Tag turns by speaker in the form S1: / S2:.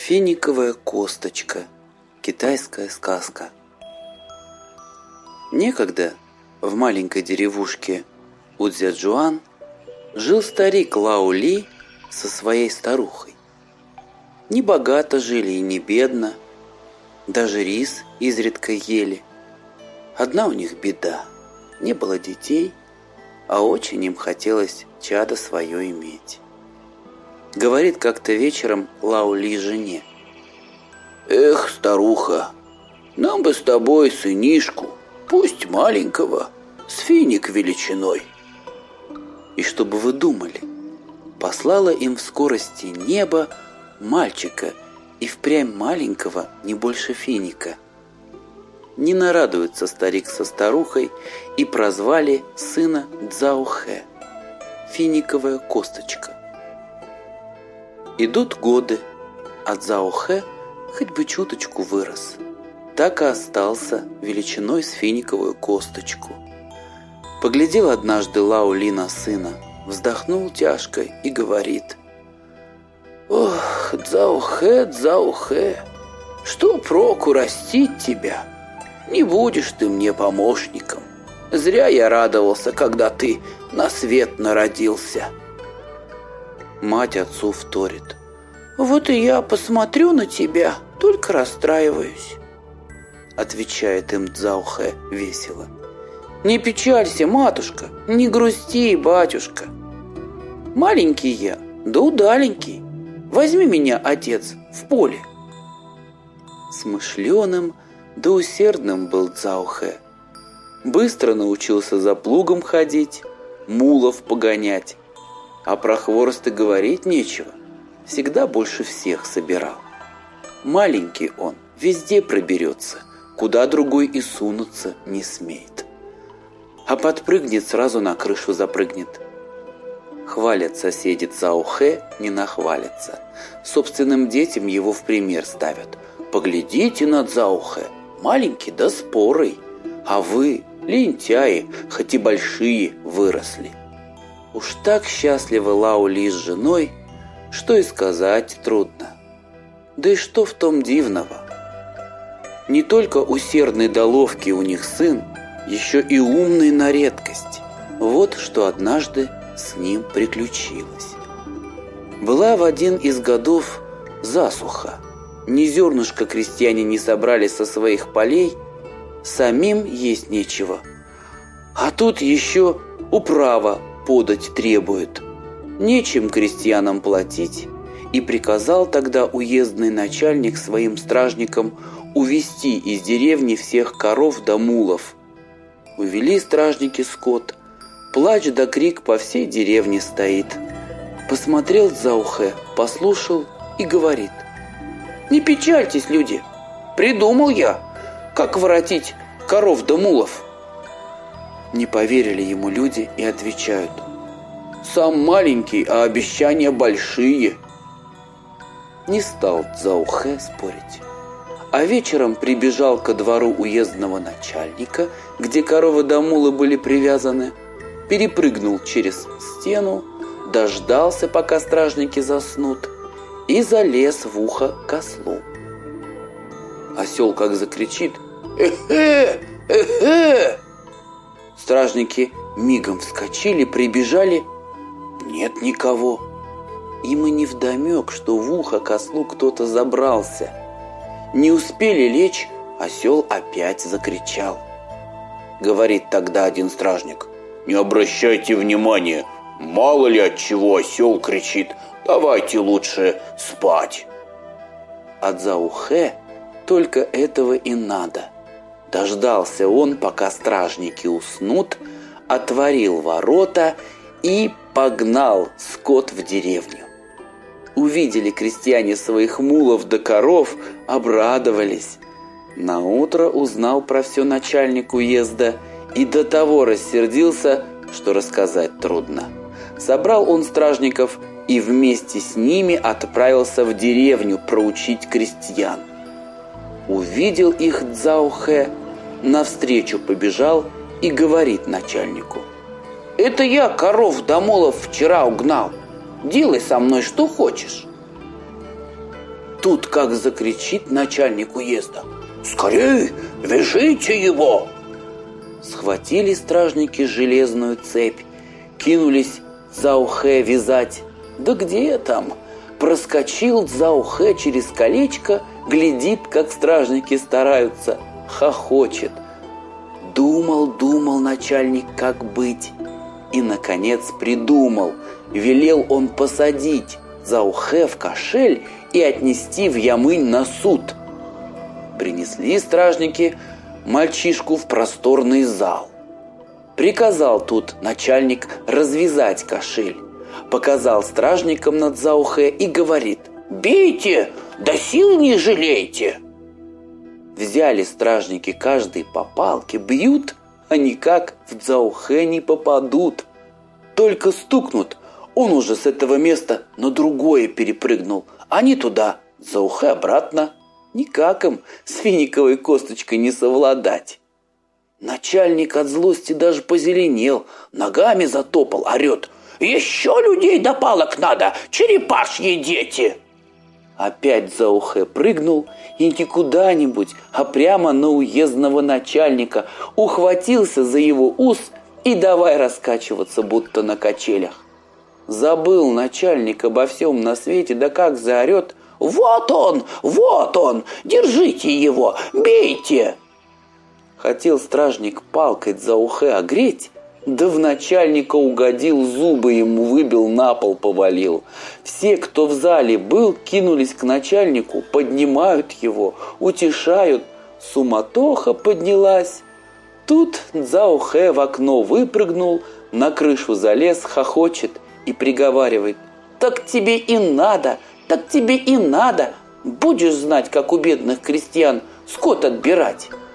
S1: Финиковая косточка. Китайская сказка. Некогда в маленькой деревушке Удзяджуан жил старик Лао Ли со своей старухой. Не богато жили и не бедно, даже рис изредка ели. Одна у них беда – не было детей, а очень им хотелось чадо свое иметь. Говорит как-то вечером Лао Ли жене: «Эх, старуха, нам бы с тобой сынишку, пусть маленького, с финик величиной». И что бы вы думали, послала им в скорости неба мальчика, и впрямь маленького, не больше финика. Не нарадуется старик со старухой, и прозвали сына Цзаохэ – финиковая косточка. Идут годы, а Цзаохэ хоть бы чуточку вырос, так и остался величиной с финиковую косточку. Поглядел однажды Лао Ли на сына, вздохнул тяжко и говорит: «Ох, Цзаохэ, Цзаохэ, что проку растить тебя? Не будешь ты мне помощником. Зря я радовался, когда ты на свет народился». Мать отцу вторит: «Вот и я посмотрю на тебя, только расстраиваюсь». Отвечает им Цзаохэ весело: «Не печалься, матушка, не грусти, батюшка. Маленький я, да удаленький. Возьми меня, отец, в поле». Смышленым да усердным был Цзаохэ. Быстро научился за плугом ходить, мулов погонять, а про хворост и говорить нечего. Всегда больше всех собирал. Маленький он, везде проберется, куда другой и сунуться не смеет. А подпрыгнет, сразу на крышу запрыгнет. Хвалят соседи Цзаохэ, не нахвалятся. Собственным детям его в пример ставят: «Поглядите на Цзаохэ, маленький да спорый, а вы, лентяи, хоть и большие, выросли». Уж так счастливы Лао Ли с женой, что и сказать трудно. Да и что в том дивного? Не только усердный да ловкий у них сын, еще и умный на редкость. Вот что однажды с ним приключилось. Была в один из годов засуха. Ни зернышка крестьяне не собрали со своих полей, самим есть нечего. А тут еще управа подать требует. Нечем крестьянам платить, и приказал тогда уездный начальник своим стражникам увести из деревни всех коров да мулов. Увели стражники скот, плач да крик по всей деревне стоит. Посмотрел Цзаохэ, послушал и говорит: «Не печальтесь, люди, придумал я, как воротить коров да мулов». Не поверили ему люди и отвечают: «Сам маленький, а обещания большие». Не стал Цзаохэ спорить, а вечером прибежал ко двору уездного начальника, где коровы да мулы были привязаны, перепрыгнул через стену, дождался, пока стражники заснут, и залез в ухо к ослу. Осел как закричит: «Эхе! Эхе!» Стражники мигом вскочили, прибежали. Нет никого. Им и невдомек, что в ухо к ослу кто-то забрался. Не успели лечь, осел опять закричал. Говорит тогда один стражник: «Не обращайте внимания, мало ли от чего осел кричит, давайте лучше спать». А Цзаохэ только этого и надо. Дождался он, пока стражники уснут, отворил ворота и погнал скот в деревню. Увидели крестьяне своих мулов да коров, обрадовались. Наутро узнал про все начальник уезда и до того рассердился, что рассказать трудно. Собрал он стражников и вместе с ними отправился в деревню проучить крестьян. Увидел их Цзаохэ, навстречу побежал и говорит начальнику: «Это я коров да мулов вчера угнал. Делай со мной что хочешь». Тут как закричит начальник уезда: «Скорей, вяжите его!» Схватили стражники железную цепь, кинулись Цзаохэ вязать. Да где там? Проскочил Цзаохэ через колечко, глядит, как стражники стараются, хохочет. Думал начальник, как быть, и, наконец, придумал. Велел он посадить Цзаохэ в кошель и отнести в Ямынь на суд. Принесли стражники мальчишку в просторный зал. Приказал тут начальник развязать кошель. Показал стражникам на Цзаохэ и говорит: «Бейте, да сил не жалейте!» Взяли стражники каждый по палке, бьют, а никак в Цзаохэ не попадут. Только стукнут, он уже с этого места на другое перепрыгнул. Они туда, Цзаохэ обратно. Никак им с финиковой косточкой не совладать. Начальник от злости даже позеленел, ногами затопал, орет: «Еще людей до палок надо, черепашьи дети!» Опять Цзаохэ прыгнул, и не куда-нибудь, а прямо на уездного начальника, ухватился за его ус и давай раскачиваться, будто на качелях. Забыл начальник обо всем на свете, да как заорет: вот он, держите его, бейте!» Хотел стражник палкой Цзаохэ огреть, да в начальника угодил, зубы ему выбил, на пол повалил. Все, кто в зале был, кинулись к начальнику, поднимают его, утешают. Суматоха поднялась. Тут Цзаохэ в окно выпрыгнул, на крышу залез, хохочет и приговаривает: «Так тебе и надо! Так тебе и надо! Будешь знать, как у бедных крестьян скот отбирать!»